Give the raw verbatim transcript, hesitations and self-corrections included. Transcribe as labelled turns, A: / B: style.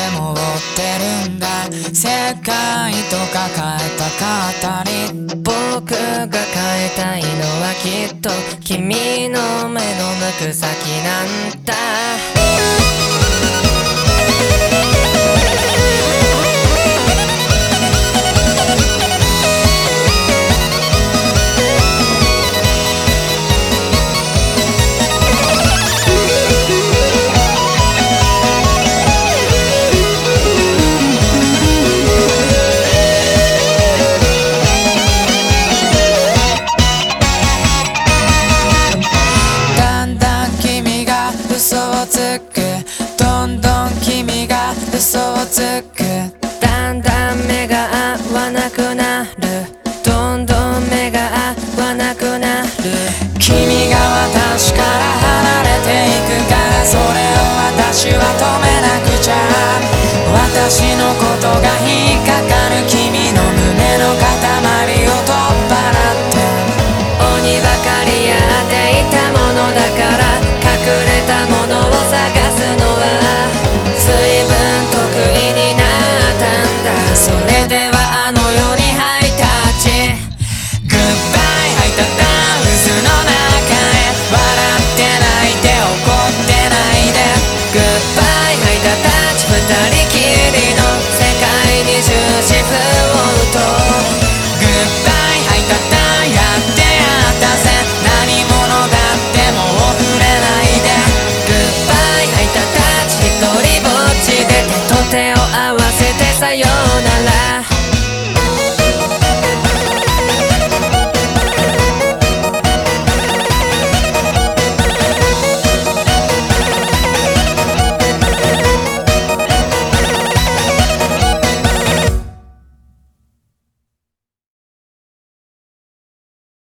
A: メモってるんだ。世界とか変えたかったり、僕が変えたいのはきっと君の目の向く先なんだ。どんどん君が嘘をつく。だんだん目が合わなくなる。どんどん目が合わなくなる。君が私から離れていくから、それを私は止めなくちゃ。私のことが嫌